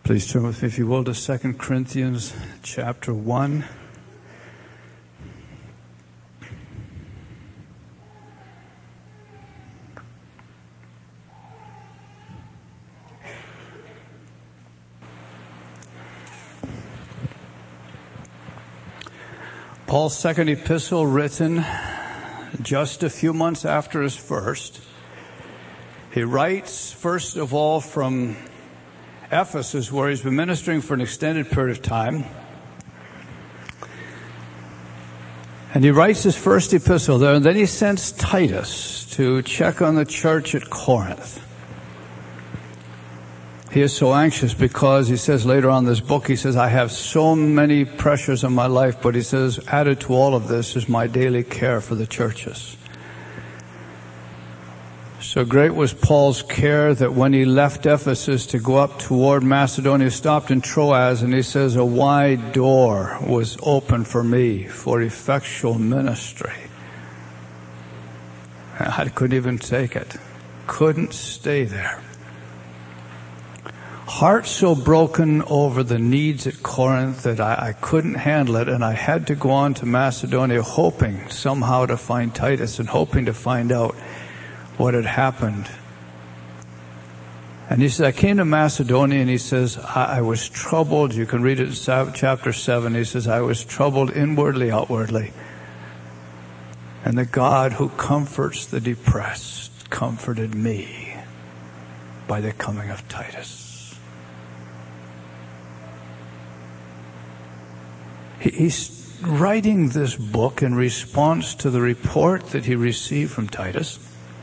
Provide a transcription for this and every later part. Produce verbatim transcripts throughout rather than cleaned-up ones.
Please turn with me, if you will, to Second Corinthians chapter one. Paul's second epistle, written just a few months after his first. He writes, first of all, from Ephesus, where he's been ministering for an extended period of time. And he writes his first epistle there, and then he sends Titus to check on the church at Corinth. He is so anxious because, he says later on in this book, he says, I have so many pressures in my life, but he says, added to all of this is my daily care for the churches. So great was Paul's care that when he left Ephesus to go up toward Macedonia, he stopped in Troas, and he says, a wide door was open for me for effectual ministry. I couldn't even take it. Couldn't stay there. Heart so broken over the needs at Corinth that I, I couldn't handle it, and I had to go on to Macedonia hoping somehow to find Titus and hoping to find out what had happened. And he says, I came to Macedonia, and he says, I, I was troubled. You can read it in chapter seven. He says, I was troubled inwardly, outwardly. And the God who comforts the depressed comforted me by the coming of Titus. He, he's writing this book in response to the report that he received from Titus.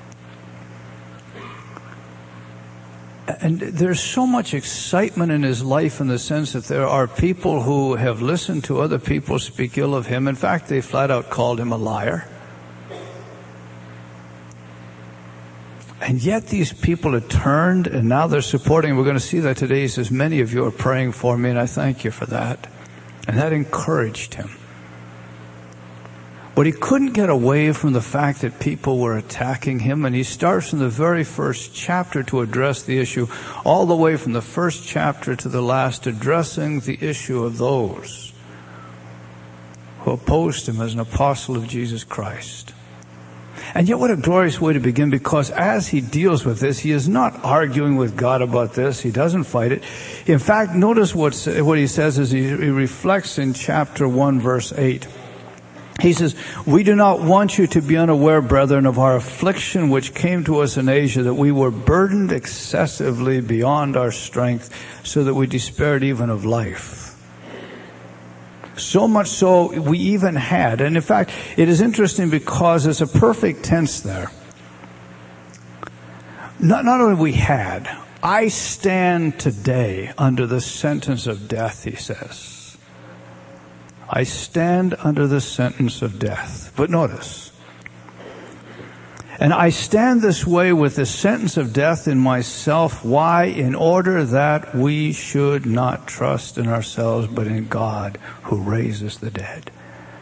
And there's so much excitement in his life in the sense that there are people who have listened to other people speak ill of him. In fact, they flat out called him a liar. And yet these people had turned, and now they're supporting him. We're going to see that today. He says, many of you are praying for me, and I thank you for that. And that encouraged him. But he couldn't get away from the fact that people were attacking him, and he starts in the very first chapter to address the issue, all the way from the first chapter to the last, addressing the issue of those who opposed him as an apostle of Jesus Christ. And yet what a glorious way to begin, because as he deals with this, he is not arguing with God about this. He doesn't fight it. In fact, notice what's, what he says as he, he reflects in chapter one, verse eight. He says, we do not want you to be unaware, brethren, of our affliction which came to us in Asia, that we were burdened excessively beyond our strength, so that we despaired even of life. So much so we even had, and in fact, it is interesting because there's a perfect tense there. Not, not only we had, I stand today under the sentence of death, he says. I stand under the sentence of death. But notice, and I stand this way with the sentence of death in myself. Why? In order that we should not trust in ourselves, but in God who raises the dead.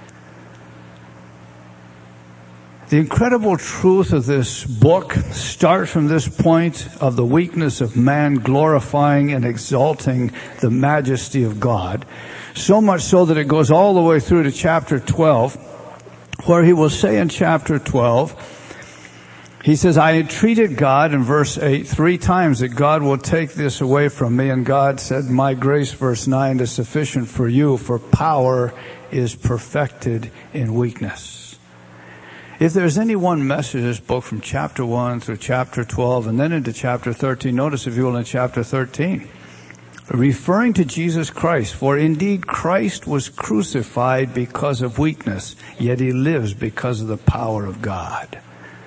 The incredible truth of this book starts from this point of the weakness of man glorifying and exalting the majesty of God. So much so that it goes all the way through to chapter twelve, where he will say in chapter twelve, he says, I entreated God in verse eight three times that God will take this away from me. And God said, my grace, verse nine, is sufficient for you, for power is perfected in weakness. If there's any one message in this book from chapter one through chapter twelve and then into chapter thirteen, notice if you will in chapter thirteen, referring to Jesus Christ, for indeed Christ was crucified because of weakness, yet he lives because of the power of God.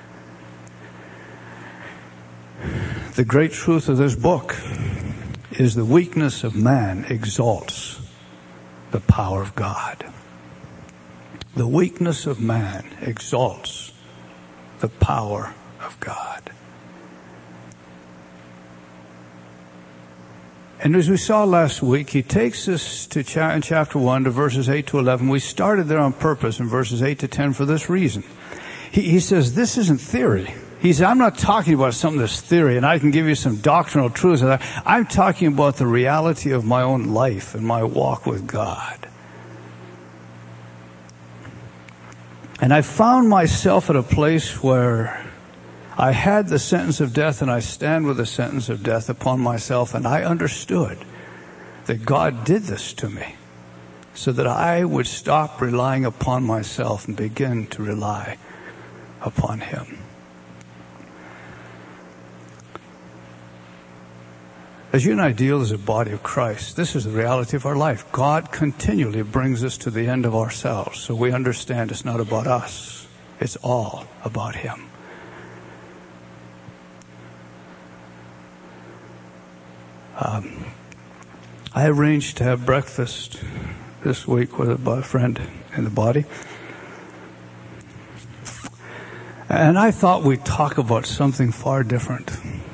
The great truth of this book is the weakness of man exalts the power of God. The weakness of man exalts the power of God. And as we saw last week, he takes us to cha- in chapter one to verses eight to eleven. We started there on purpose in verses eight to ten for this reason. He, he says, this isn't theory. He said, I'm not talking about something that's theory, and I can give you some doctrinal truths. I'm talking about the reality of my own life and my walk with God. And I found myself at a place where I had the sentence of death, and I stand with the sentence of death upon myself, and I understood that God did this to me so that I would stop relying upon myself and begin to rely upon Him. As you and I deal as a body of Christ, this is the reality of our life. God continually brings us to the end of ourselves, so we understand it's not about us. It's all about Him. Um, I arranged to have breakfast this week with a friend in the body. And I thought we'd talk about something far different.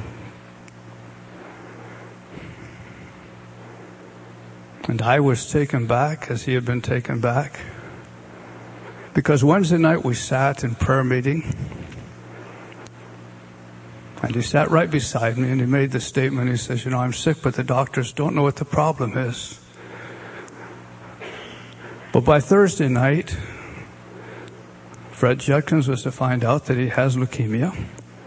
And I was taken back as he had been taken back. Because Wednesday night we sat in prayer meeting. And he sat right beside me and he made the statement. He says, you know, I'm sick, but the doctors don't know what the problem is. But by Thursday night, Fred Judkins was to find out that he has leukemia.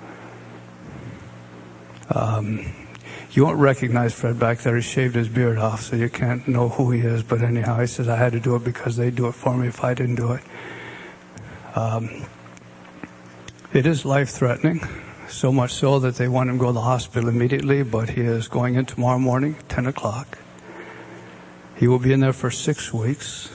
Um... You won't recognize Fred back there. He shaved his beard off, so you can't know who he is. But anyhow, he says, I had to do it because they do it for me if I didn't do it. Um, it is life-threatening, so much so that they want him to go to the hospital immediately, but he is going in tomorrow morning, ten o'clock. He will be in there for six weeks.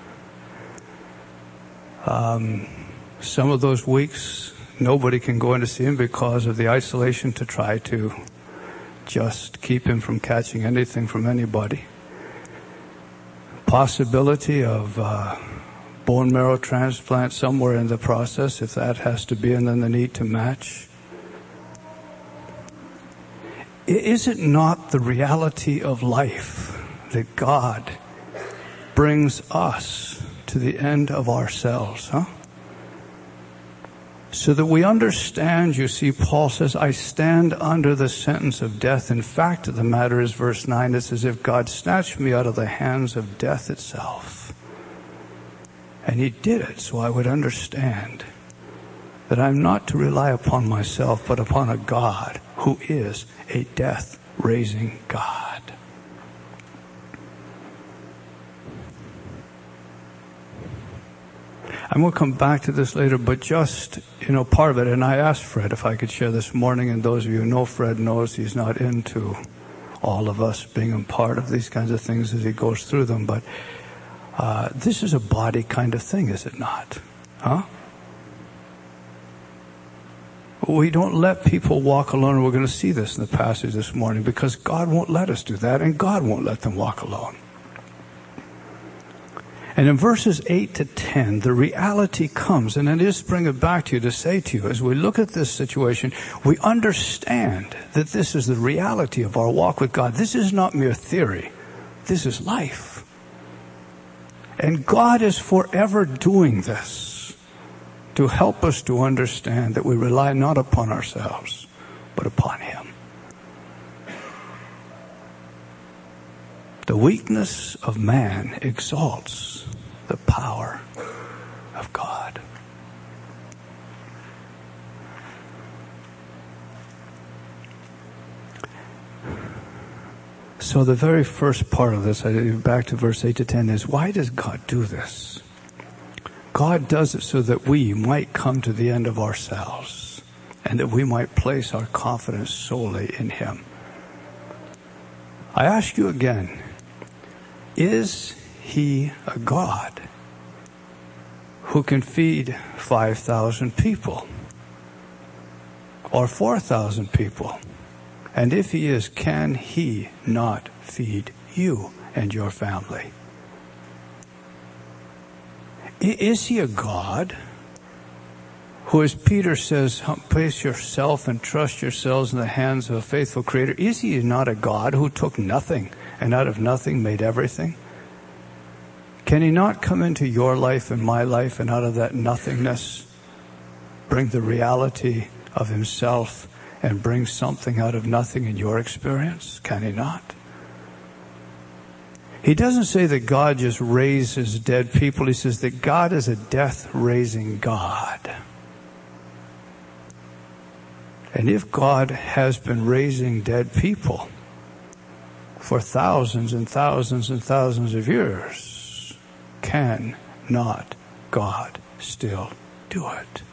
Um, some of those weeks, nobody can go in to see him because of the isolation to try to just keep him from catching anything from anybody. Possibility of uh, bone marrow transplant somewhere in the process, if that has to be, and then the need to match. Is it not the reality of life that God brings us to the end of ourselves, huh? So that we understand, you see, Paul says, I stand under the sentence of death. In fact, the matter is, verse nine, it's as if God snatched me out of the hands of death itself. And He did it so I would understand that I'm not to rely upon myself, but upon a God who is a death-raising God. I'm going to come back to this later, but just, you know, part of it, and I asked Fred if I could share this morning, and those of you who know Fred knows he's not into all of us being a part of these kinds of things as he goes through them, but uh, this is a body kind of thing, is it not? Huh? We don't let people walk alone, and we're going to see this in the passage this morning, because God won't let us do that, and God won't let them walk alone. And in verses eight to ten, the reality comes, and it is bring it back to you to say to you, as we look at this situation, we understand that this is the reality of our walk with God. This is not mere theory. This is life. And God is forever doing this to help us to understand that we rely not upon ourselves, but upon Him. The weakness of man exalts the power of God. So the very first part of this, back to verse eight to ten, is why does God do this? God does it so that we might come to the end of ourselves and that we might place our confidence solely in Him. I ask you again, is He a God who can feed five thousand people or four thousand people? And if He is, can He not feed you and your family? Is He a God who, as Peter says, place yourself and trust yourselves in the hands of a faithful Creator? Is He not a God who took nothing and out of nothing made everything? Can He not come into your life and my life and out of that nothingness bring the reality of himself and bring something out of nothing in your experience? Can he not? He doesn't say that God just raises dead people. He says that God is a death-raising God. And if God has been raising dead people for thousands and thousands and thousands of years, can not God still do it?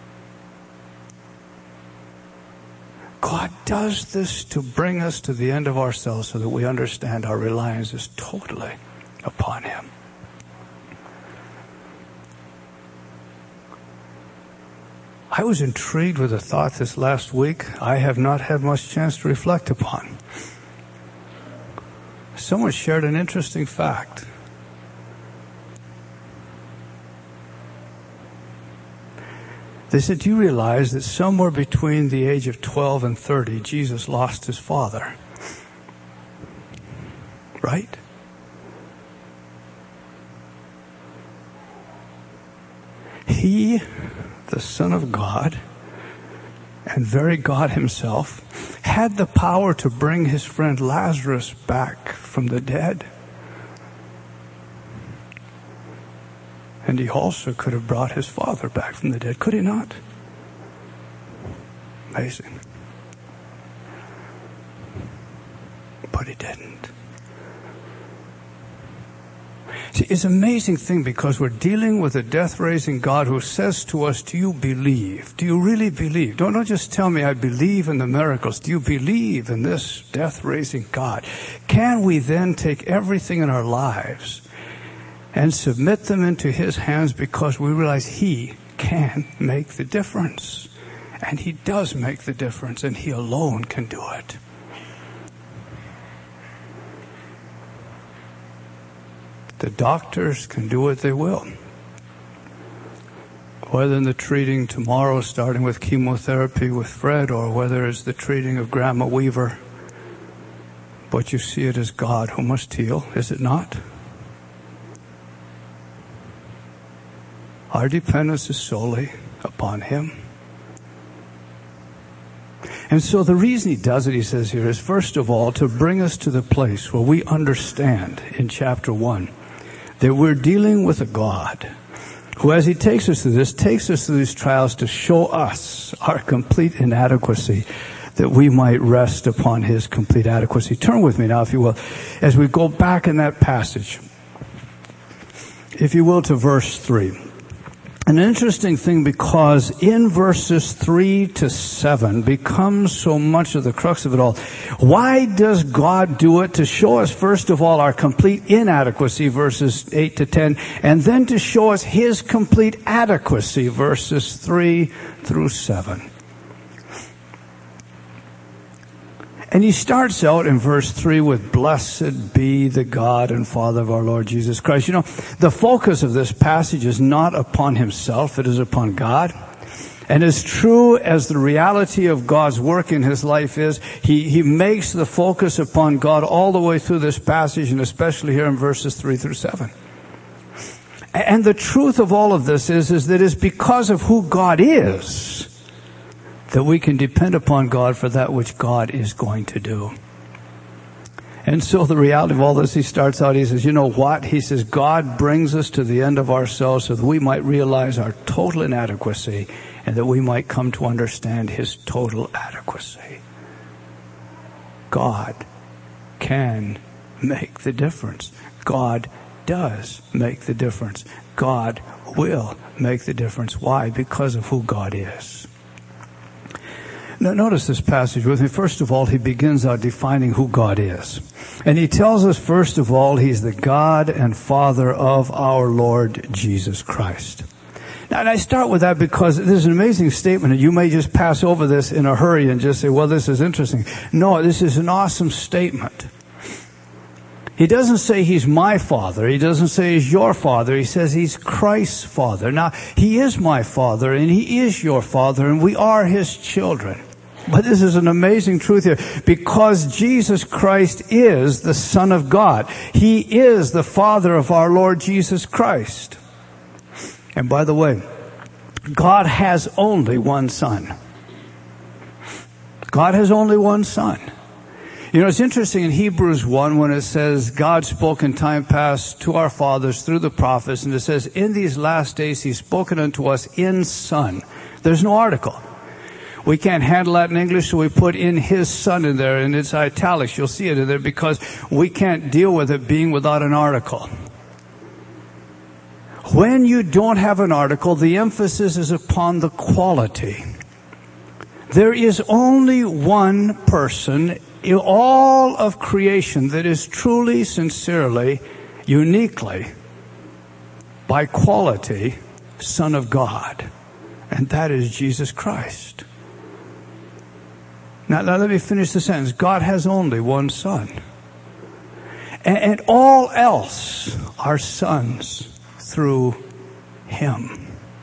God does this to bring us to the end of ourselves so that we understand our reliance is totally upon him. I was intrigued with a thought this last week I have not had much chance to reflect upon. Someone shared an interesting fact. They said, do you realize that somewhere between the age of twelve and thirty, Jesus lost his father? Right? He, the Son of God, and very God himself, had the power to bring his friend Lazarus back from the dead. And he also could have brought his father back from the dead, could he not? Amazing. But he didn't. See, it's an amazing thing because we're dealing with a death-raising God who says to us, do you believe? Do you really believe? Don't, don't just tell me I believe in the miracles. Do you believe in this death-raising God? Can we then take everything in our lives and submit them into his hands because we realize he can make the difference? And he does make the difference, and he alone can do it. The doctors can do what they will. Whether in the treating tomorrow, starting with chemotherapy with Fred, or whether it's the treating of Grandma Weaver. But you see it as God who must heal, is it not? Our dependence is solely upon him. And so the reason he does it, he says here, is first of all to bring us to the place where we understand in chapter one that we're dealing with a God who, as he takes us through this, takes us through these trials to show us our complete inadequacy, that we might rest upon his complete adequacy. Turn with me now, if you will, as we go back in that passage, if you will, to verse three. An interesting thing, because in verses three to seven becomes so much of the crux of it all. Why does God do it? To show us, first of all, our complete inadequacy, verses eight to ten, and then to show us his complete adequacy, verses three through seven. And he starts out in verse three with, blessed be the God and Father of our Lord Jesus Christ. You know, the focus of this passage is not upon himself, it is upon God. And as true as the reality of God's work in his life is, he, he makes the focus upon God all the way through this passage, and especially here in verses three through seven. And the truth of all of this is, is that it's because of who God is that we can depend upon God for that which God is going to do. And so the reality of all this, he starts out, he says, you know what? He says, God brings us to the end of ourselves so that we might realize our total inadequacy and that we might come to understand his total adequacy. God can make the difference. God does make the difference. God will make the difference. Why? Because of who God is. Now, notice this passage with me. First of all, he begins out defining who God is. And he tells us, first of all, he's the God and Father of our Lord Jesus Christ. Now, and I start with that because this is an amazing statement, and you may just pass over this in a hurry and just say, well, this is interesting. No, this is an awesome statement. He doesn't say he's my father. He doesn't say he's your father. He says he's Christ's father. Now, he is my father and he is your father and we are his children. But this is an amazing truth here. Because Jesus Christ is the Son of God. He is the Father of our Lord Jesus Christ. And by the way, God has only one Son. God has only one Son. You know, it's interesting in Hebrews one when it says God spoke in time past to our fathers through the prophets, and it says in these last days He's spoken unto us in Son. There's no article. We can't handle that in English, so we put in His Son in there, and it's italics. You'll see it in there because we can't deal with it being without an article. When you don't have an article, the emphasis is upon the quality. There is only one person in all of creation that is truly, sincerely, uniquely, by quality, Son of God. And that is Jesus Christ. Now, now let me finish the sentence. God has only one Son. And, and all else are sons through Him.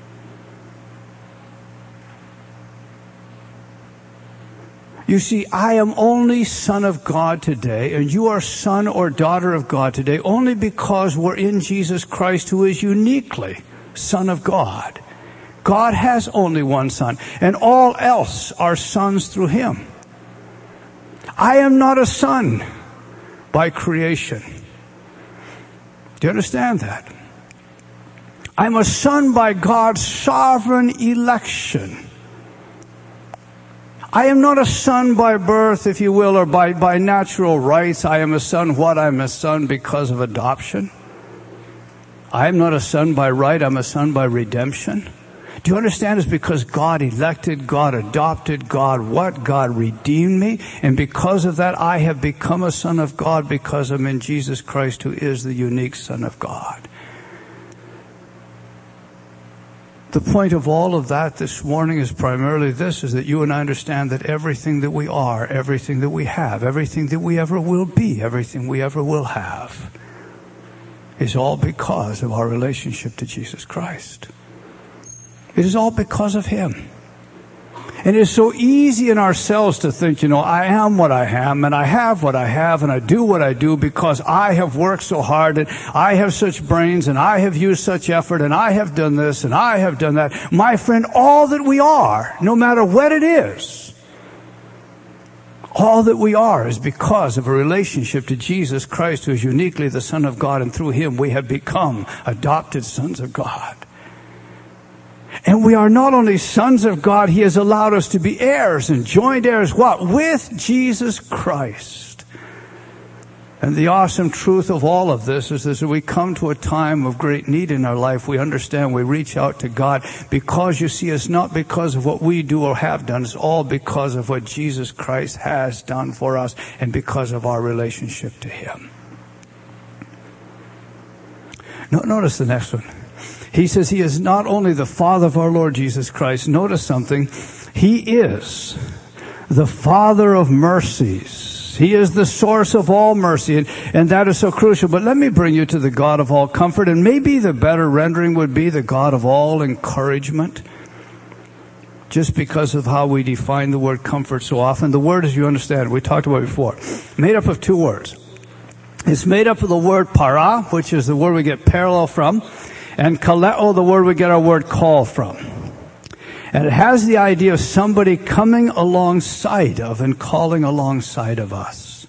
You see, I am only son of God today, and you are son or daughter of God today only because we're in Jesus Christ, who is uniquely Son of God. God has only one Son, and all else are sons through Him. I am not a son by creation. Do you understand that? I'm a son by God's sovereign election. I am not a son by birth, if you will, or by, by natural rights. I am a son what? I'm a son because of adoption. I am not a son by right. I'm a son by redemption. Do you understand? It's because God elected, God adopted, God what? God redeemed me. And because of that, I have become a son of God because I'm in Jesus Christ, who is the unique Son of God. The point of all of that this morning is primarily this, is that you and I understand that everything that we are, everything that we have, everything that we ever will be, everything we ever will have, is all because of our relationship to Jesus Christ. It is all because of Him. And it is so easy in ourselves to think, you know, I am what I am, and I have what I have, and I do what I do because I have worked so hard, and I have such brains, and I have used such effort, and I have done this, and I have done that. My friend, all that we are, no matter what it is, all that we are is because of a relationship to Jesus Christ, who is uniquely the Son of God, and through Him we have become adopted sons of God. And we are not only sons of God, He has allowed us to be heirs and joint heirs, what? With Jesus Christ. And the awesome truth of all of this is that as we come to a time of great need in our life, we understand we reach out to God because, you see, it's not because of what we do or have done. It's all because of what Jesus Christ has done for us and because of our relationship to Him. No, notice the next one. He says He is not only the Father of our Lord Jesus Christ. Notice something. He is the Father of mercies. He is the source of all mercy, and, and that is so crucial. But let me bring you to the God of all comfort, and maybe the better rendering would be the God of all encouragement, just because of how we define the word comfort so often. The word, as you understand, we talked about it before, made up of two words. It's made up of the word para, which is the word we get parallel from, and kaleo, the word we get our word call from. And it has the idea of somebody coming alongside of and calling alongside of us.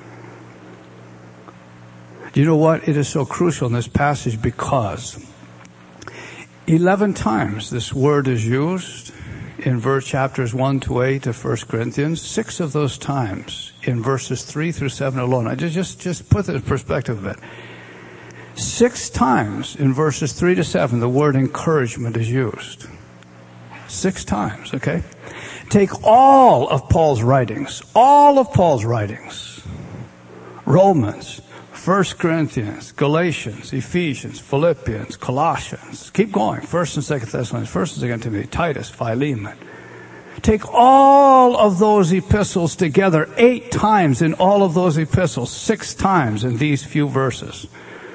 You know what? It is so crucial in this passage because eleven times this word is used in verse chapters one to eight of First Corinthians. Six of those times in verses three through seven alone. I just, just, just put this in perspective a bit. Six times in verses three to seven, the word encouragement is used. Six times, okay? Take all of Paul's writings, all of Paul's writings, Romans, First Corinthians, Galatians, Ephesians, Philippians, Colossians, keep going, First and Second Thessalonians, First and Second Timothy, Titus, Philemon. Take all of those epistles together eight times in all of those epistles, six times in these few verses.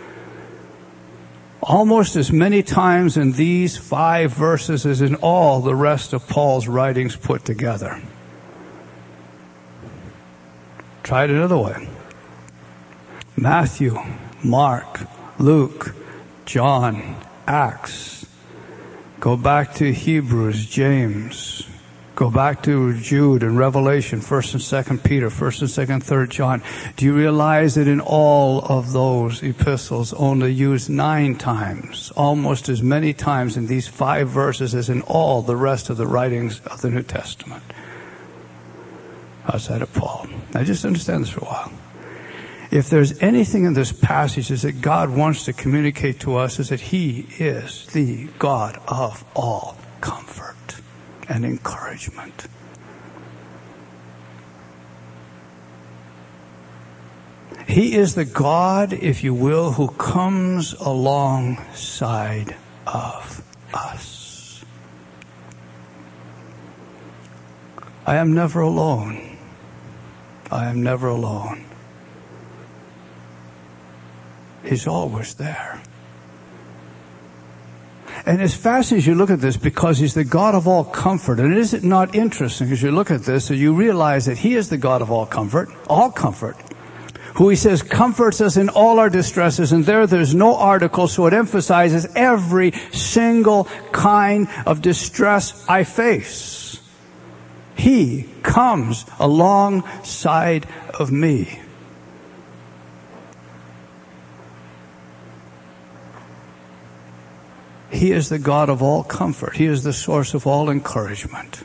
Almost as many times in these five verses as in all the rest of Paul's writings put together. Try it another way. Matthew, Mark, Luke, John, Acts. Go back to Hebrews, James. Go back to Jude and Revelation, First and Second Peter, First and Second, Third John. Do you realize that in all of those epistles, only used nine times, almost as many times in these five verses as in all the rest of the writings of the New Testament, outside of Paul? Now, just understand this for a while. If there's anything in this passage is that God wants to communicate to us, is that He is the God of all comfort and encouragement. He is the God, if you will, who comes alongside of us. I am never alone. I am never alone. He's always there. And it's fascinating as you look at this because He's the God of all comfort. And is it not interesting as you look at this that you realize that He is the God of all comfort, all comfort, who He says comforts us in all our distresses. And there, there's no article, so it emphasizes every single kind of distress I face. He comes alongside of me. He is the God of all comfort. He is the source of all encouragement.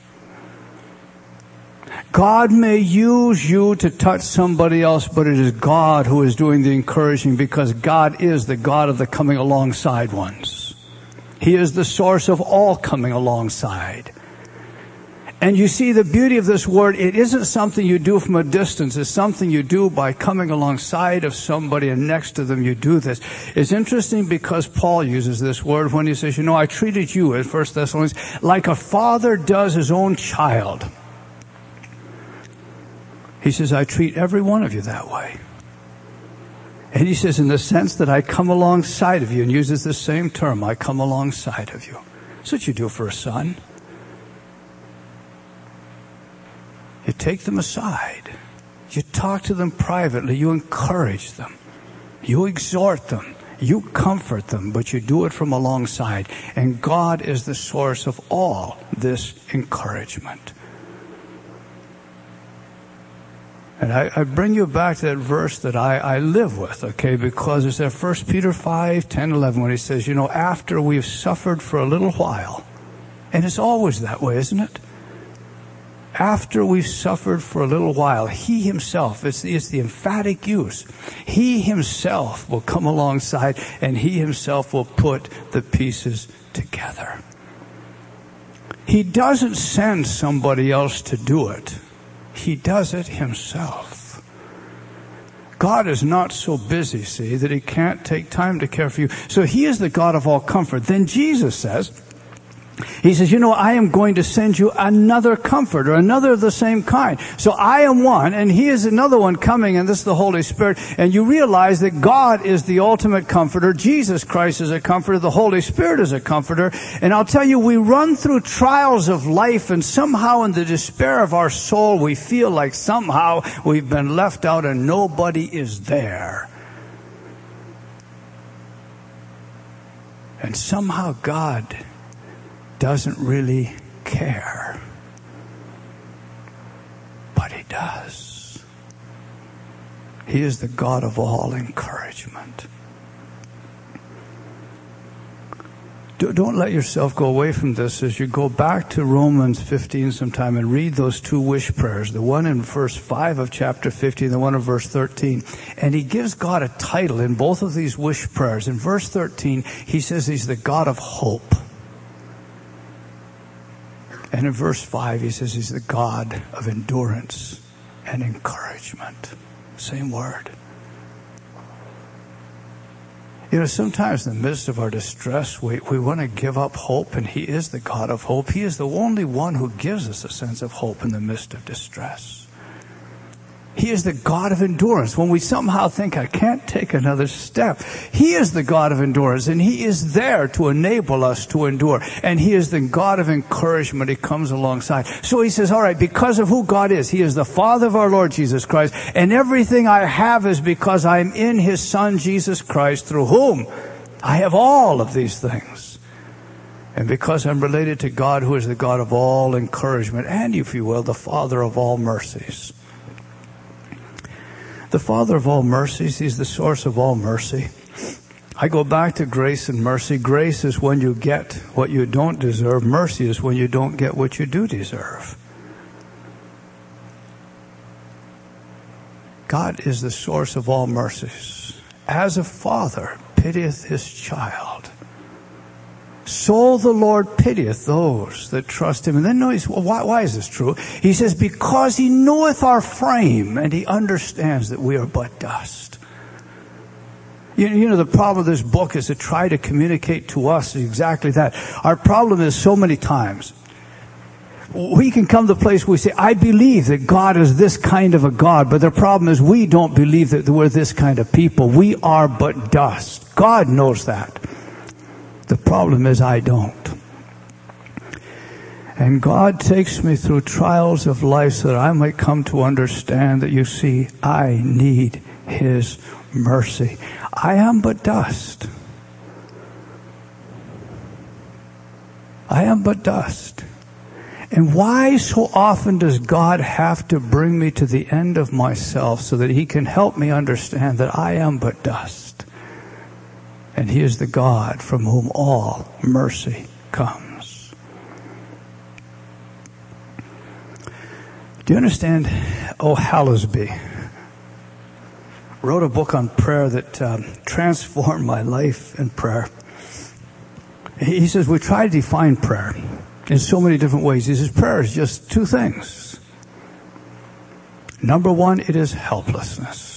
God may use you to touch somebody else, but it is God who is doing the encouraging, because God is the God of the coming alongside ones. He is the source of all coming alongside. And you see the beauty of this word, it isn't something you do from a distance. It's something you do by coming alongside of somebody, and next to them you do this. It's interesting because Paul uses this word when he says, you know, I treated you, in First Thessalonians, like a father does his own child. He says, I treat every one of you that way. And he says, in the sense that I come alongside of you, and uses the same term, I come alongside of you. That's what you do for a son. You take them aside. You talk to them privately. You encourage them. You exhort them. You comfort them, but you do it from alongside. And God is the source of all this encouragement. And I, I bring you back to that verse that I, I live with, okay, because it's at First Peter five, ten, eleven, when he says, you know, after we've suffered for a little while, and it's always that way, isn't it? After we've suffered for a little while, He Himself, it's the, it's the emphatic use, He Himself will come alongside, and He Himself will put the pieces together. He doesn't send somebody else to do it. He does it Himself. God is not so busy, see, that He can't take time to care for you. So He is the God of all comfort. Then Jesus says, He says, you know, I am going to send you another comforter, another of the same kind. So I am one, and He is another one coming, and this is the Holy Spirit. And you realize that God is the ultimate comforter. Jesus Christ is a comforter. The Holy Spirit is a comforter. And I'll tell you, we run through trials of life, and somehow in the despair of our soul, we feel like somehow we've been left out and nobody is there. And somehow God doesn't really care. But He does. He is the God of all encouragement. Don't let yourself go away from this as you go back to Romans fifteen sometime and read those two wish prayers, the one in verse five of chapter fifteen, the one in verse thirteen. And he gives God a title in both of these wish prayers. In verse thirteen, he says He's the God of hope. And in verse five, he says He's the God of endurance and encouragement. Same word. You know, sometimes in the midst of our distress, we, we want to give up hope, and He is the God of hope. He is the only one who gives us a sense of hope in the midst of distress. He is the God of endurance. When we somehow think, I can't take another step, He is the God of endurance, and He is there to enable us to endure. And He is the God of encouragement. He comes alongside. So He says, all right, because of who God is, He is the Father of our Lord Jesus Christ, and everything I have is because I am in His Son, Jesus Christ, through whom I have all of these things. And because I'm related to God, who is the God of all encouragement, and, if you will, the Father of all mercies. The Father of all mercies, He's the source of all mercy. I go back to grace and mercy. Grace is when you get what you don't deserve. Mercy is when you don't get what you do deserve. God is the source of all mercies. As a father pitieth his child, so the Lord pitieth those that trust Him. And then notice, well, why, why is this true? He says, because He knoweth our frame, and He understands that we are but dust. You, you know, the problem of this book is to try to communicate to us exactly that. Our problem is so many times, we can come to the place where we say, I believe that God is this kind of a God, but the problem is we don't believe that we're this kind of people. We are but dust. God knows that. The problem is I don't. And God takes me through trials of life so that I might come to understand that, you see, I need His mercy. I am but dust. I am but dust. And why so often does God have to bring me to the end of myself so that He can help me understand that I am but dust? And He is the God from whom all mercy comes. Do you understand? O. Hallesby wrote a book on prayer that um, transformed my life in prayer. He says we try to define prayer in so many different ways. He says prayer is just two things. Number one, it is helplessness.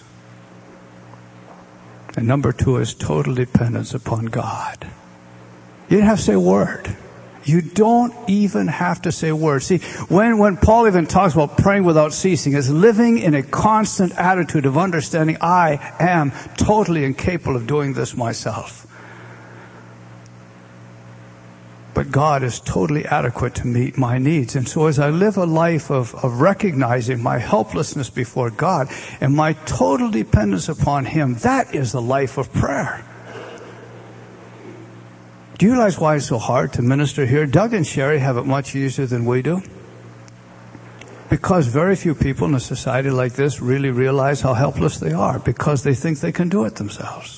And number two is total dependence upon God. You don't have to say a word. You don't even have to say a word. See, when, when Paul even talks about praying without ceasing, is living in a constant attitude of understanding I am totally incapable of doing this myself. But God is totally adequate to meet my needs. And so as I live a life of, of recognizing my helplessness before God and my total dependence upon Him, that is the life of prayer. Do you realize why it's so hard to minister here? Doug and Sherry have it much easier than we do. Because very few people in a society like this really realize how helpless they are, because they think they can do it themselves.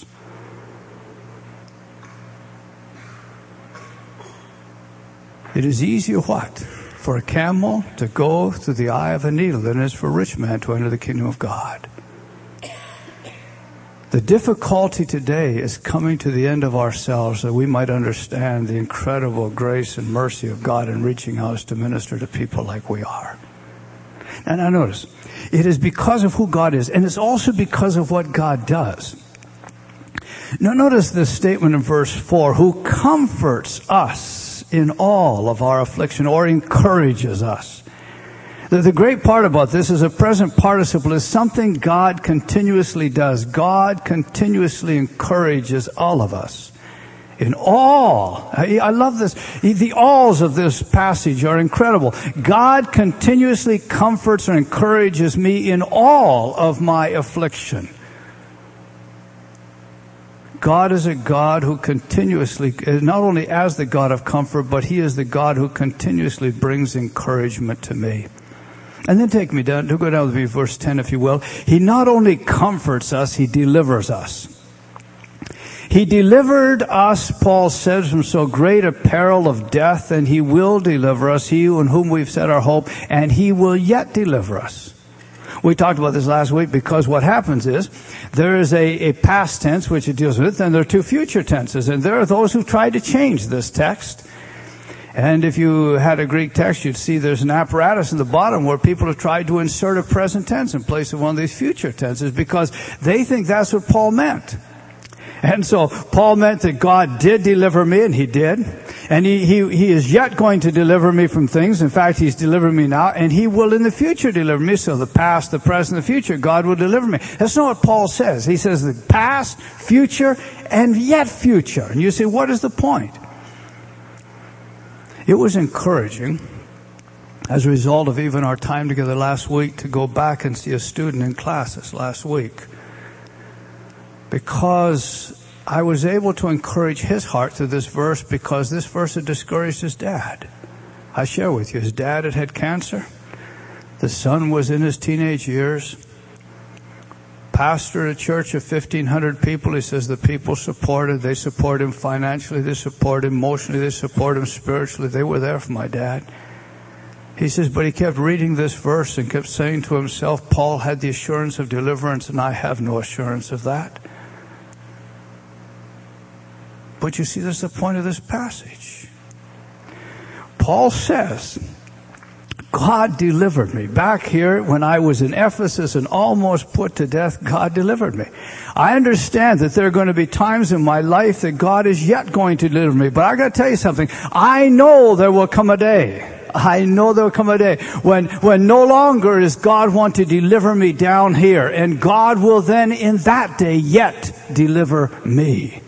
It is easier what? For a camel to go through the eye of a needle than it is for a rich man to enter the kingdom of God. The difficulty today is coming to the end of ourselves so we might understand the incredible grace and mercy of God in reaching out to minister to people like we are. And now notice, it is because of who God is, and it's also because of what God does. Now notice this statement in verse four, who comforts us in all of our affliction, or encourages us. The, the great part about this is a present participle is something God continuously does. God continuously encourages all of us. In all, I, I love this. The alls of this passage are incredible. God continuously comforts and encourages me in all of my affliction. God is a God who continuously, not only as the God of comfort, but He is the God who continuously brings encouragement to me. And then take me down, to go down with me, verse ten, if you will. He not only comforts us, He delivers us. He delivered us, Paul says, from so great a peril of death, and He will deliver us, He in whom we've set our hope, and He will yet deliver us. We talked about this last week, because what happens is there is a, a past tense which it deals with, and there are two future tenses. And there are those who try to change this text. And if you had a Greek text, you'd see there's an apparatus in the bottom where people have tried to insert a present tense in place of one of these future tenses because they think that's what Paul meant. And so Paul meant that God did deliver me, and He did. And he, he, he is yet going to deliver me from things. In fact, He's delivering me now, and He will in the future deliver me. So the past, the present, the future, God will deliver me. That's not what Paul says. He says the past, future, and yet future. And you say, what is the point? It was encouraging, as a result of even our time together last week, to go back and see a student in classes last week. Because I was able to encourage his heart through this verse because this verse had discouraged his dad. I share with you, his dad had had cancer. The son was in his teenage years. Pastor at a church of fifteen hundred people. He says the people supported. They support him financially. They support him emotionally. They support him spiritually. They were there for my dad. He says, but he kept reading this verse and kept saying to himself, Paul had the assurance of deliverance and I have no assurance of that. But you see, that's the point of this passage. Paul says, God delivered me. Back here when I was in Ephesus and almost put to death, God delivered me. I understand that there are going to be times in my life that God is yet going to deliver me. But I got to tell you something. I know there will come a day. I know there will come a day when, when no longer is God want to deliver me down here. And God will then in that day yet deliver me.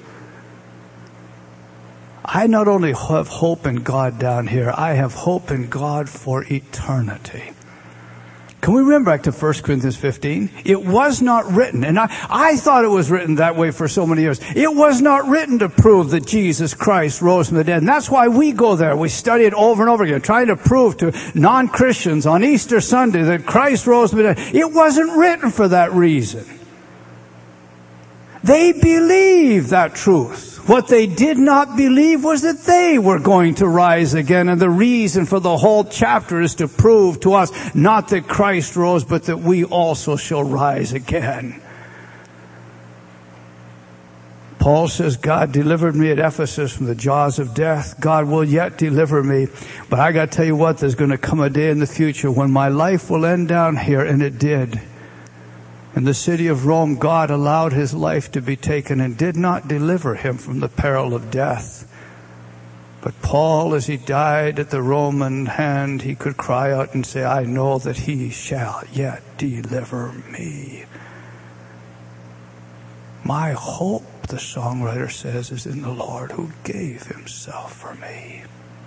I not only have hope in God down here, I have hope in God for eternity. Can we remember back to First Corinthians fifteen? It was not written, and I, I thought it was written that way for so many years. It was not written to prove that Jesus Christ rose from the dead. And that's why we go there. We study it over and over again, trying to prove to non-Christians on Easter Sunday that Christ rose from the dead. It wasn't written for that reason. They believed that truth. What they did not believe was that they were going to rise again. And the reason for the whole chapter is to prove to us not that Christ rose, but that we also shall rise again. Paul says, God delivered me at Ephesus from the jaws of death. God will yet deliver me. But I got to tell you what, there's going to come a day in the future when my life will end down here, and it did. In the city of Rome, God allowed his life to be taken and did not deliver him from the peril of death. But Paul, as he died at the Roman hand, he could cry out and say, I know that he shall yet deliver me. My hope, the songwriter says, is in the Lord who gave himself for me.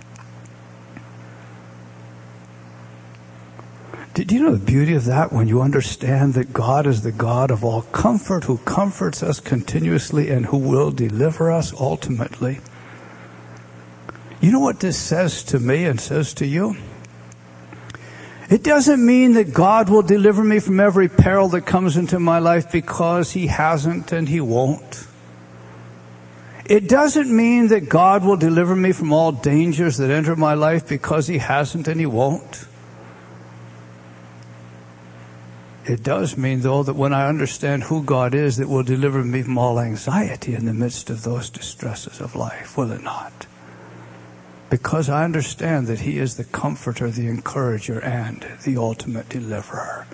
Did you know the beauty of that when you understand that God is the God of all comfort, who comforts us continuously and who will deliver us ultimately? You know what this says to me and says to you? It doesn't mean that God will deliver me from every peril that comes into my life, because he hasn't and he won't. It doesn't mean that God will deliver me from all dangers that enter my life, because he hasn't and he won't. It does mean, though, that when I understand who God is, that will deliver me from all anxiety in the midst of those distresses of life, will it not? Because I understand that he is the comforter, the encourager, and the ultimate deliverer.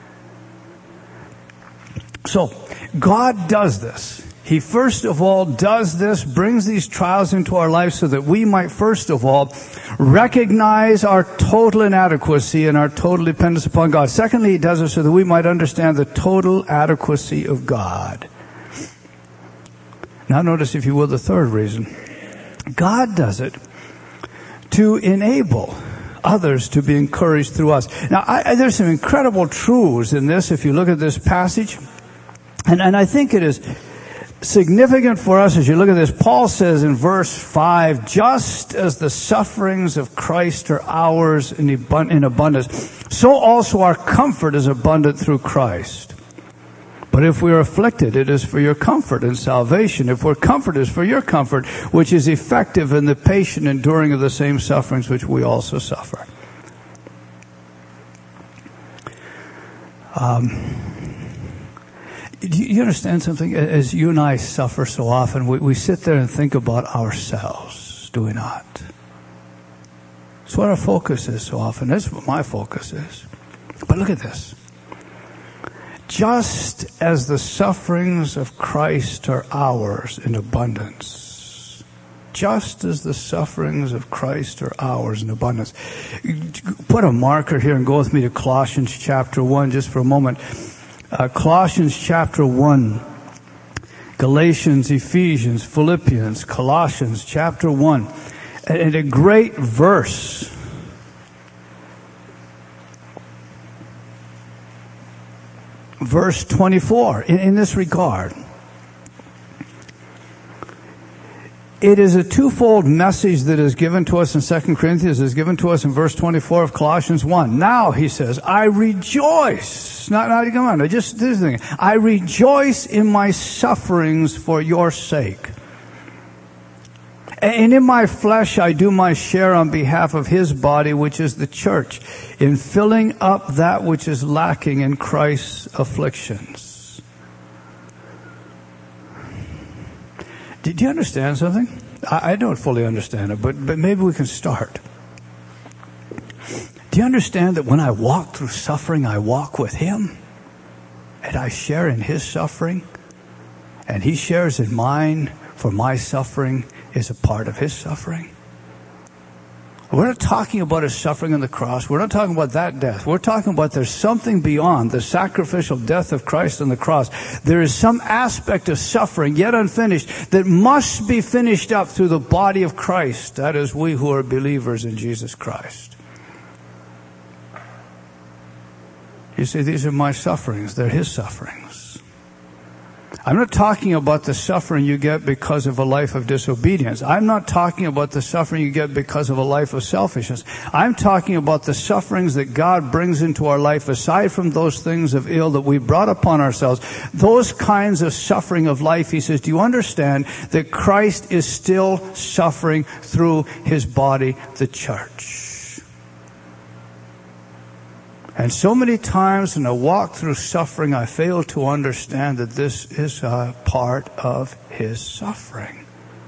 So, God does this. He first of all does this, brings these trials into our life so that we might first of all recognize our total inadequacy and our total dependence upon God. Secondly, he does it so that we might understand the total adequacy of God. Now notice, if you will, the third reason. God does it to enable others to be encouraged through us. Now, I, there's some incredible truths in this if you look at this passage. And, and I think it is significant for us as you look at this. Paul says in verse five, just as the sufferings of Christ are ours in abundance, so also our comfort is abundant through Christ. But if we are afflicted, it is for your comfort and salvation. If we're comforted, it is for your comfort, which is effective in the patient enduring of the same sufferings which we also suffer. Um... Do you understand something? As you and I suffer so often, we, we sit there and think about ourselves, do we not? That's what our focus is so often. That's what my focus is. But look at this. Just as the sufferings of Christ are ours in abundance, just as the sufferings of Christ are ours in abundance. Put a marker here and go with me to Colossians chapter one just for a moment. Uh, Colossians chapter one, Galatians, Ephesians, Philippians, Colossians chapter one, and a great verse. Verse twenty-four, in, in this regard. It is a twofold message that is given to us in Second Corinthians, is given to us in verse twenty-four of Colossians one. Now, he says, I rejoice. Not, not, come on, I just, this is the thing. I rejoice in my sufferings for your sake. And in my flesh I do my share on behalf of his body, which is the church, in filling up that which is lacking in Christ's afflictions. Do you understand something? I, I don't fully understand it, but, but maybe we can start. Do you understand that when I walk through suffering, I walk with him? And I share in his suffering? And he shares in mine, for my suffering is a part of his suffering? We're not talking about his suffering on the cross. We're not talking about that death. We're talking about there's something beyond the sacrificial death of Christ on the cross. There is some aspect of suffering yet unfinished that must be finished up through the body of Christ. That is, we who are believers in Jesus Christ. You see, these are my sufferings. They're his sufferings. I'm not talking about the suffering you get because of a life of disobedience. I'm not talking about the suffering you get because of a life of selfishness. I'm talking about the sufferings that God brings into our life aside from those things of ill that we brought upon ourselves. Those kinds of suffering of life, he says, do you understand that Christ is still suffering through his body, the church? And so many times in a walk through suffering, I fail to understand that this is a part of his suffering.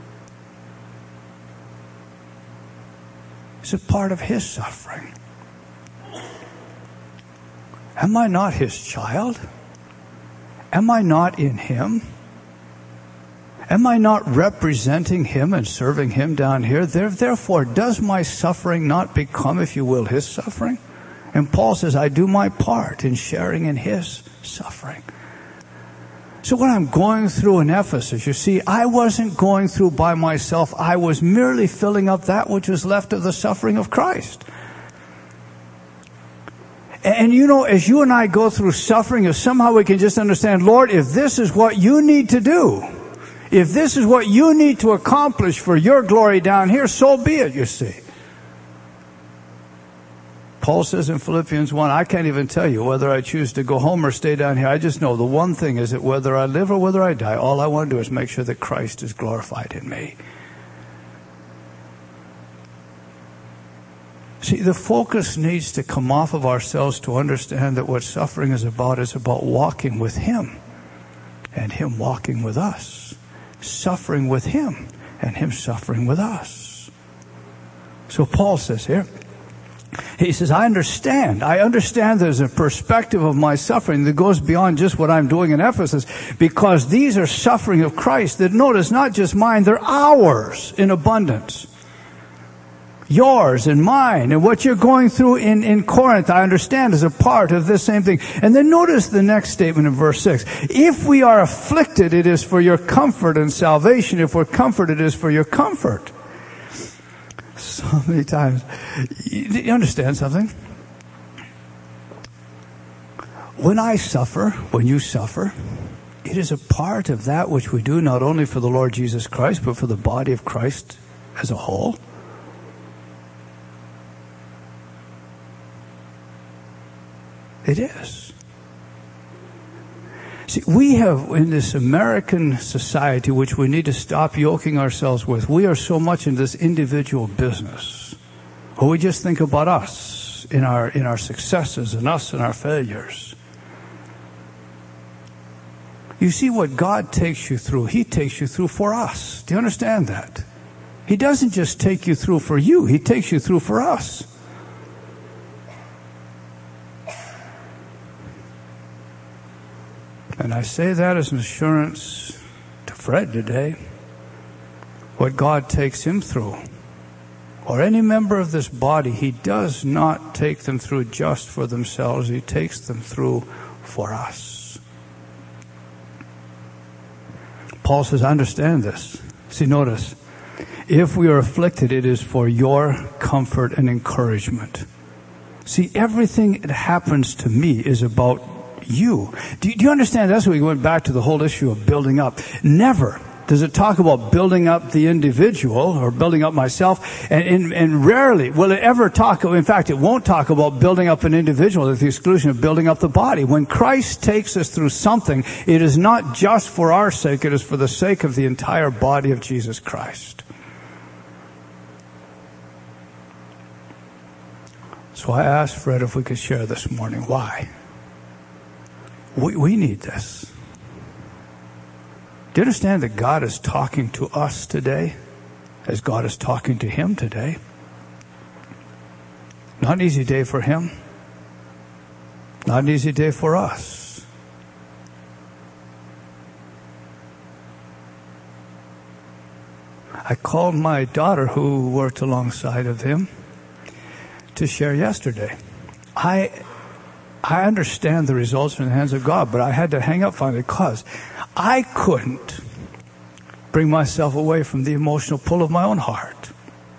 It's a part of his suffering. Am I not his child? Am I not in him? Am I not representing him and serving him down here? Therefore, does my suffering not become, if you will, his suffering? And Paul says, I do my part in sharing in his suffering. So what I'm going through in Ephesus, you see, I wasn't going through by myself. I was merely filling up that which was left of the suffering of Christ. And you know, as you and I go through suffering, if somehow we can just understand, Lord, if this is what you need to do, if this is what you need to accomplish for your glory down here, so be it, you see. Paul says in Philippians one, I can't even tell you whether I choose to go home or stay down here. I just know the one thing is that whether I live or whether I die, all I want to do is make sure that Christ is glorified in me. See, the focus needs to come off of ourselves to understand that what suffering is about is about walking with him and him walking with us. Suffering with him and him suffering with us. So Paul says here, he says, I understand. I understand there's a perspective of my suffering that goes beyond just what I'm doing in Ephesus, because these are suffering of Christ that, notice, not just mine, they're ours in abundance. Yours and mine. And what you're going through in, in Corinth, I understand, is a part of this same thing. And then notice the next statement in verse six. If we are afflicted, it is for your comfort and salvation. If we're comforted, it is for your comfort. So many times. You understand something? When I suffer, when you suffer, it is a part of that which we do not only for the Lord Jesus Christ, but for the body of Christ as a whole. It is. See, we have, in this American society, which we need to stop yoking ourselves with, we are so much in this individual business. Or we just think about us in our, in our successes and us and our failures. You see, what God takes you through, he takes you through for us. Do you understand that? He doesn't just take you through for you, he takes you through for us. And I say that as an assurance to Fred today. What God takes him through, or any member of this body, he does not take them through just for themselves. He takes them through for us. Paul says, I understand this. See, notice, if we are afflicted, it is for your comfort and encouragement. See, everything that happens to me is about you. Do you, do you understand? That's why we went back to the whole issue of building up. Never does it talk about building up the individual or building up myself. And, and, and rarely will it ever talk, in fact, it won't talk about building up an individual at the exclusion of building up the body. When Christ takes us through something, it is not just for our sake, it is for the sake of the entire body of Jesus Christ. So I asked Fred if we could share this morning. Why? We, we need this. Do you understand that God is talking to us today as God is talking to him today? Not an easy day for him. Not an easy day for us. I called my daughter, who worked alongside of him, to share yesterday. I I understand the results in the hands of God, but I had to hang up finally because I couldn't bring myself away from the emotional pull of my own heart.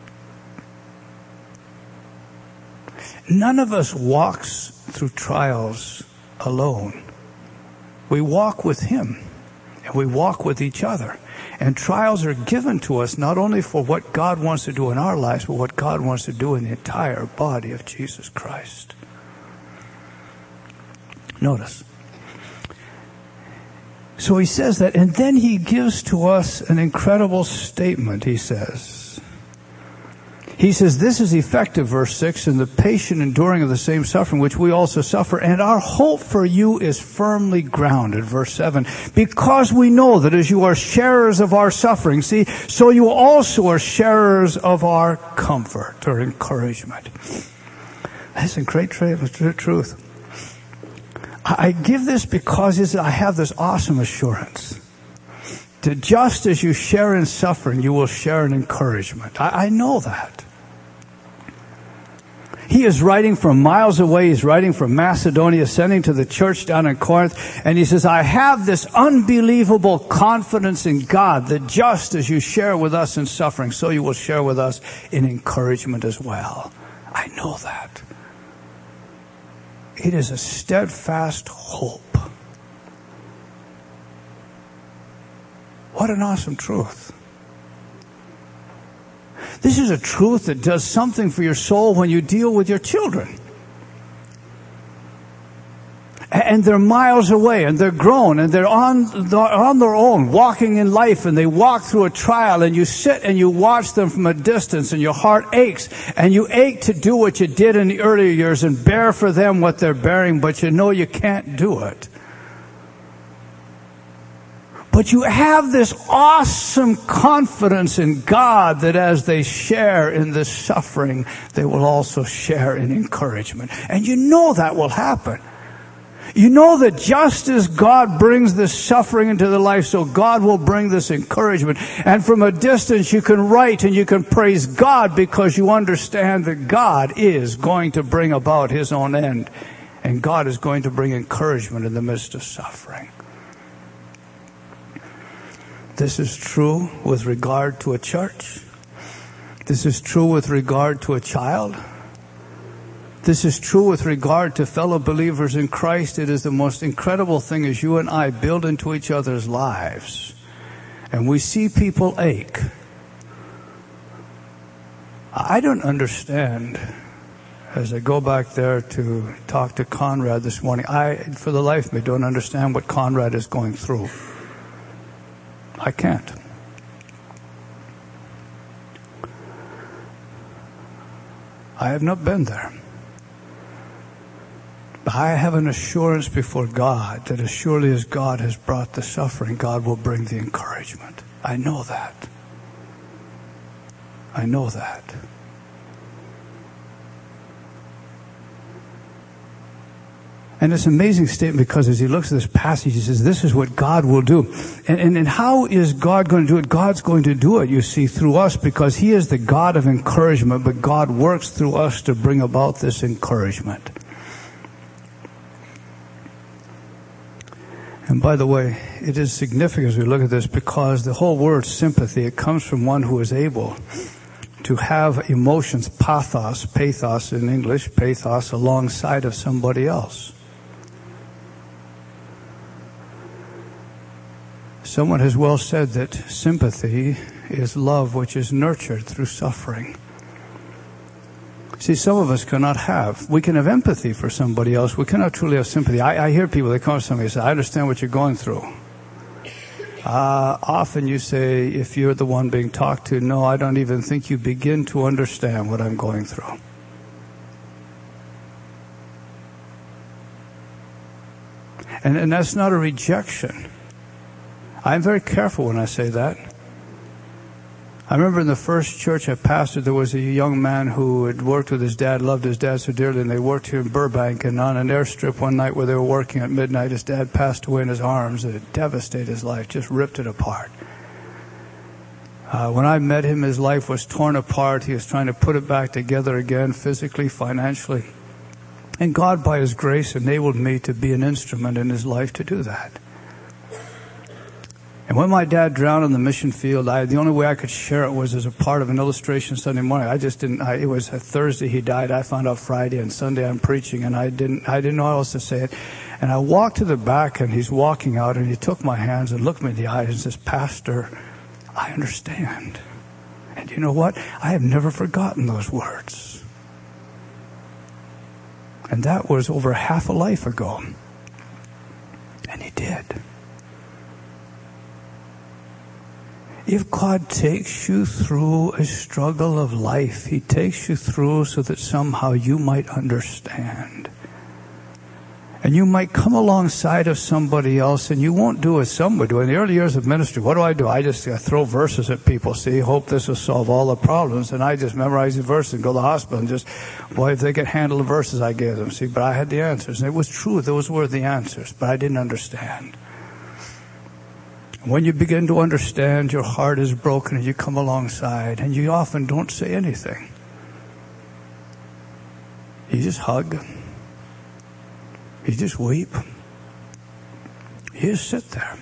None of us walks through trials alone. We walk with him, and we walk with each other. And trials are given to us not only for what God wants to do in our lives, but what God wants to do in the entire body of Jesus Christ. Notice. So he says that, and then he gives to us an incredible statement, he says. He says, this is effective, verse six, in the patient enduring of the same suffering which we also suffer, and our hope for you is firmly grounded, verse seven, because we know that as you are sharers of our suffering, see, so you also are sharers of our comfort or encouragement. That's a great truth. I give this because I have this awesome assurance that just as you share in suffering, you will share in encouragement. I, I know that. He is writing from miles away. He's writing from Macedonia, sending to the church down in Corinth. And he says, I have this unbelievable confidence in God that just as you share with us in suffering, so you will share with us in encouragement as well. I know that. It is a steadfast hope. What an awesome truth. This is a truth that does something for your soul when you deal with your children. And they're miles away, and they're grown, and they're on, they're on their own, walking in life, and they walk through a trial, and you sit and you watch them from a distance, and your heart aches, and you ache to do what you did in the earlier years and bear for them what they're bearing, but you know you can't do it. But you have this awesome confidence in God that as they share in this suffering, they will also share in encouragement. And you know that will happen. You know that just as God brings this suffering into their life, so God will bring this encouragement. And from a distance you can write and you can praise God because you understand that God is going to bring about his own end. And God is going to bring encouragement in the midst of suffering. This is true with regard to a church. This is true with regard to a child. This is true with regard to fellow believers in Christ. It is the most incredible thing as you and I build into each other's lives. And we see people ache. I don't understand, as I go back there to talk to Conrad this morning, I, for the life of me, don't understand what Conrad is going through. I can't. I have not been there. But I have an assurance before God that as surely as God has brought the suffering, God will bring the encouragement. I know that. I know that. And it's an amazing statement because as he looks at this passage, he says, this is what God will do. And, and, and how is God going to do it? God's going to do it, you see, through us because he is the God of encouragement, but God works through us to bring about this encouragement. And by the way, it is significant as we look at this because the whole word sympathy, it comes from one who is able to have emotions, pathos, pathos in English, pathos, alongside of somebody else. Someone has well said that sympathy is love which is nurtured through suffering. See, some of us cannot have. We can have empathy for somebody else. We cannot truly have sympathy. I, I hear people, they come to me and say, I understand what you're going through. Uh, often you say, if you're the one being talked to, no, I don't even think you begin to understand what I'm going through. And, and that's not a rejection. I'm very careful when I say that. I remember in the first church I pastored, there was a young man who had worked with his dad, loved his dad so dearly, and they worked here in Burbank. And on an airstrip one night where they were working at midnight, his dad passed away in his arms, and it devastated his life, just ripped it apart. Uh, when I met him, his life was torn apart. He was trying to put it back together again, physically, financially. And God, by His grace, enabled me to be an instrument in his life to do that. And when my dad drowned on the mission field, I, the only way I could share it was as a part of an illustration Sunday morning. I just didn't, I, it was a Thursday he died. I found out Friday, and Sunday I'm preaching, and I didn't, I didn't know how else to say it. And I walked to the back, and he's walking out, and he took my hands and looked me in the eyes and says, Pastor, I understand. And you know what? I have never forgotten those words. And that was over half a life ago. And he did. If God takes you through a struggle of life, He takes you through so that somehow you might understand. And you might come alongside of somebody else, and you won't do as some would do. In the early years of ministry, what do I do? I just uh, throw verses at people, see, hope this will solve all the problems. And I just memorize the verses and go to the hospital and just, boy, if they could handle the verses I gave them, see. But I had the answers. And it was true. Those were the answers. But I didn't understand. When you begin to understand, your heart is broken, and you come alongside, and you often don't say anything. You just hug. You just weep. You just sit there.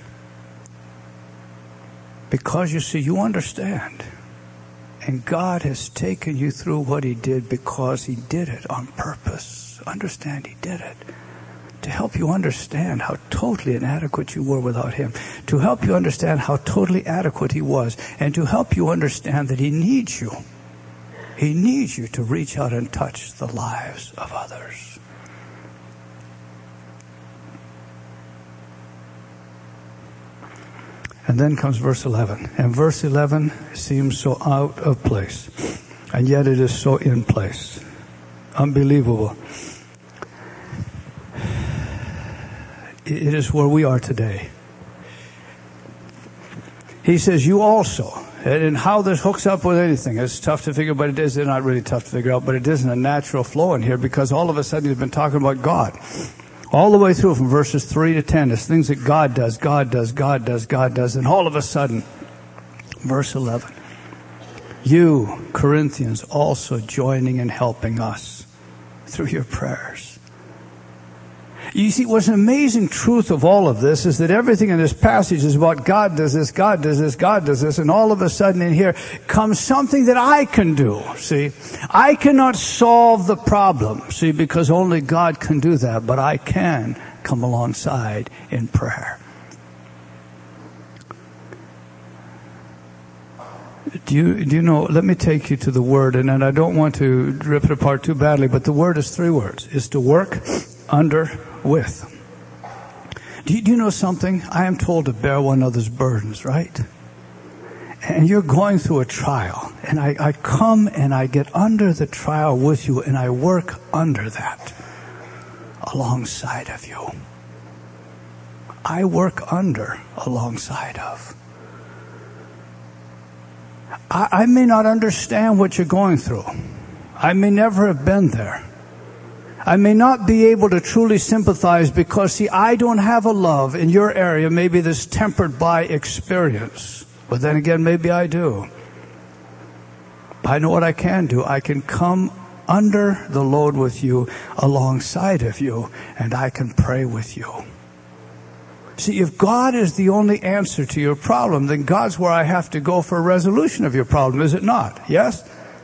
Because you see, you understand. And God has taken you through what He did because He did it on purpose. Understand, He did it to help you understand how totally inadequate you were without Him, to help you understand how totally adequate He was, and to help you understand that He needs you. He needs you to reach out and touch the lives of others. And then comes verse eleven. And verse eleven seems so out of place, and yet it is so in place. Unbelievable. It is where we are today. He says, you also, and how this hooks up with anything, it's tough to figure, but it is, it's not really tough to figure out, but it isn't a natural flow in here, because all of a sudden he's been talking about God. All the way through from verses three to ten, it's things that God does, God does, God does, God does, and all of a sudden, verse eleven, you, Corinthians, also joining and helping us through your prayers. You see, what's an amazing truth of all of this is that everything in this passage is about God does this, God does this, God does this, and all of a sudden in here comes something that I can do, see. I cannot solve the problem, see, because only God can do that, but I can come alongside in prayer. Do you, do you know, let me take you to the word, and, and I don't want to rip it apart too badly, but the word is three words. It's to work under with. Do you, do you know something? I am told to bear one another's burdens, right? And you're going through a trial, and I, I come and I get under the trial with you, and I work under that alongside of you. I work under alongside of. I, I may not understand what you're going through. I may never have been there. I may not be able to truly sympathize because, see, I don't have a love in your area maybe that's tempered by experience. But then again, maybe I do. But I know what I can do. I can come under the load with you, alongside of you, and I can pray with you. See, if God is the only answer to your problem, then God's where I have to go for a resolution of your problem, is it not? Yes?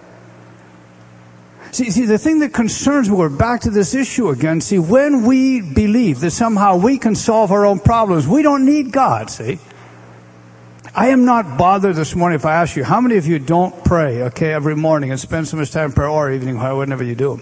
See, see, the thing that concerns me, we're back to this issue again. See, when we believe that somehow we can solve our own problems, we don't need God, see? I am not bothered this morning if I ask you, how many of you don't pray, okay, every morning and spend so much time in prayer or evening, whenever you do?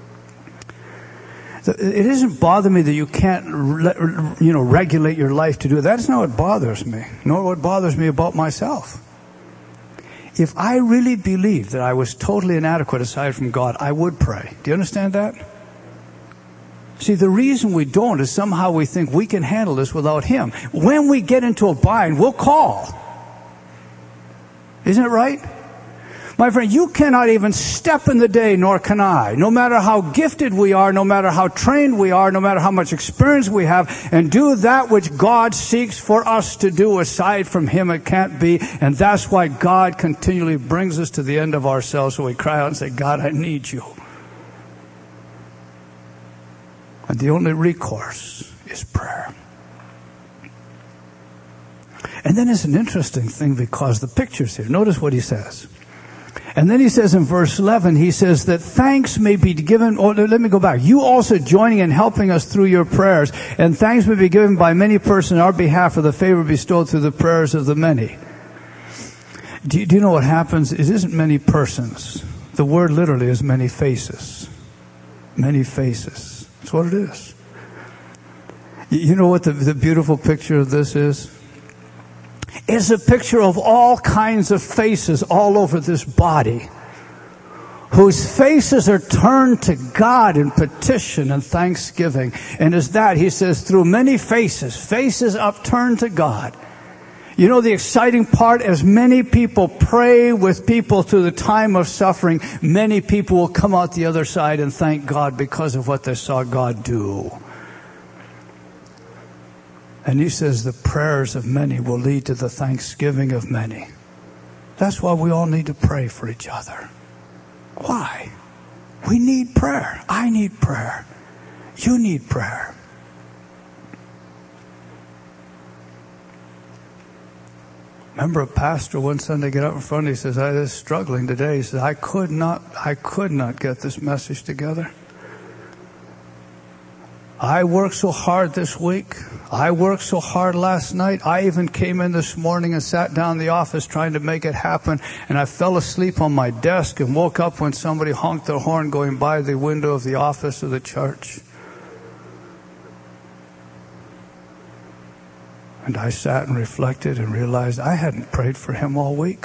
It doesn't bother me that you can't, you know, regulate your life to do it. That's not what bothers me, nor what bothers me about myself. If I really believed that I was totally inadequate aside from God, I would pray. Do you understand that? See, the reason we don't is somehow we think we can handle this without Him. When we get into a bind, we'll call. Isn't it right? My friend, you cannot even step in the day, nor can I. No matter how gifted we are, no matter how trained we are, no matter how much experience we have, and do that which God seeks for us to do. Aside from Him, it can't be. And that's why God continually brings us to the end of ourselves, so we cry out and say, God, I need you. And the only recourse is prayer. And then it's an interesting thing because the picture's here. Notice what he says. And then he says in verse eleven, he says that thanks may be given, or let me go back. You also joining and helping us through your prayers, and thanks may be given by many persons on our behalf for the favor bestowed through the prayers of the many. Do you, do you know what happens? It isn't many persons. The word literally is many faces. Many faces. That's what it is. You know what the, the beautiful picture of this is? It's a picture of all kinds of faces all over this body, whose faces are turned to God in petition and thanksgiving. And as that, he says, through many faces, faces upturned to God. You know the exciting part? As many people pray with people through the time of suffering, many people will come out the other side and thank God because of what they saw God do. And he says the prayers of many will lead to the thanksgiving of many. That's why we all need to pray for each other. Why? We need prayer. I need prayer. You need prayer. Remember a pastor one Sunday got up in front, he says, I was struggling today. He says, I could not, I could not get this message together. I worked so hard this week. I worked so hard last night. I even came in this morning and sat down in the office trying to make it happen. And I fell asleep on my desk and woke up when somebody honked their horn going by the window of the office of the church. And I sat and reflected and realized I hadn't prayed for him all week.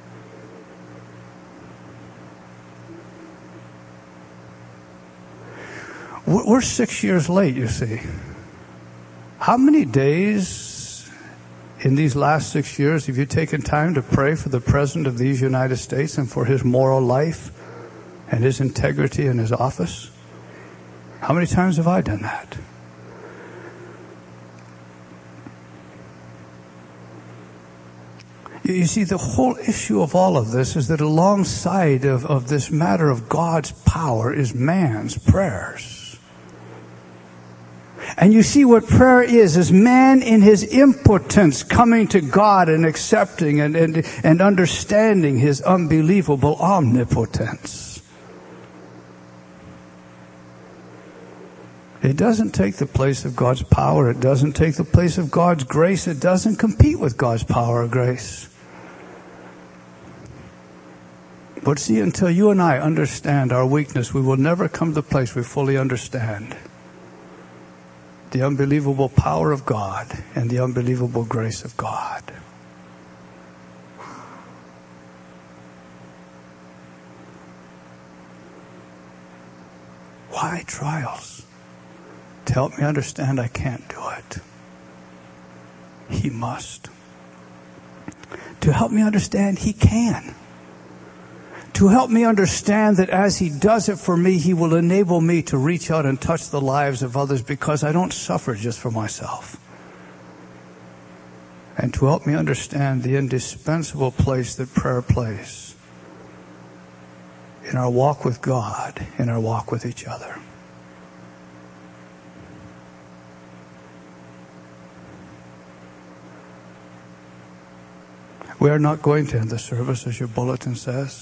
We're six years late, you see. How many days in these last six years have you taken time to pray for the President of these United States and for his moral life and his integrity in his office? How many times have I done that? You see, the whole issue of all of this is that alongside of, of this matter of God's power is man's prayers. And you see what prayer is, is man in his impotence coming to God and accepting and, and, and understanding his unbelievable omnipotence. It doesn't take the place of God's power. It doesn't take the place of God's grace. It doesn't compete with God's power or grace. But see, until you and I understand our weakness, we will never come to the place we fully understand the unbelievable power of God and the unbelievable grace of God. Why trials? To help me understand I can't do it. He must. To help me understand He can. To help me understand that as He does it for me, He will enable me to reach out and touch the lives of others because I don't suffer just for myself. And to help me understand the indispensable place that prayer plays in our walk with God, in our walk with each other. We are not going to end the service, as your bulletin says.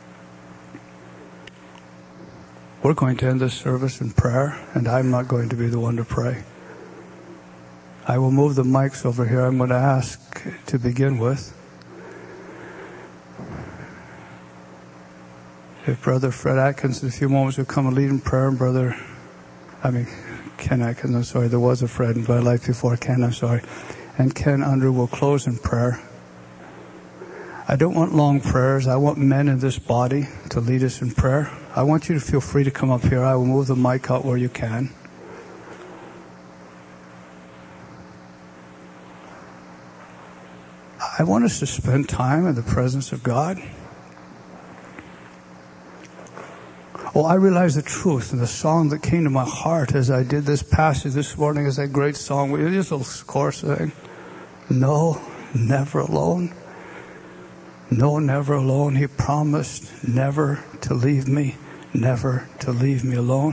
We're going to end this service in prayer, and I'm not going to be the one to pray. I will move the mics over here. I'm going to ask to begin with if Brother Fred Atkins in a few moments will come and lead in prayer, and Brother, I mean, Ken Atkins, I'm sorry, there was a Fred in my life before Ken, I'm sorry, and Ken Under will close in prayer. I don't want long prayers. I want men in this body to lead us in prayer. I want you to feel free to come up here. I will move the mic out where you can. I want us to spend time in the presence of God. Oh, I realize the truth, and the song that came to my heart as I did this passage this morning is that great song. It is a chorus thing. No, never alone. No, never alone. He promised never to leave me, never to leave me alone.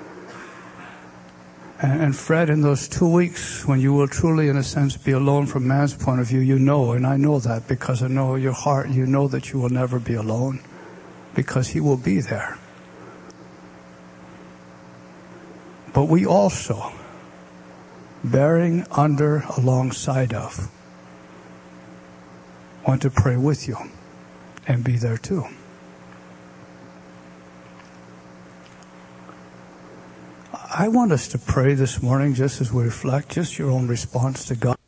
And, and Fred, in those two weeks when you will truly, in a sense, be alone from man's point of view, you know, and I know that because I know your heart, you know that you will never be alone because he will be there. But we also, bearing under alongside of, want to pray with you and be there too. I want us to pray this morning just as we reflect, just your own response to God.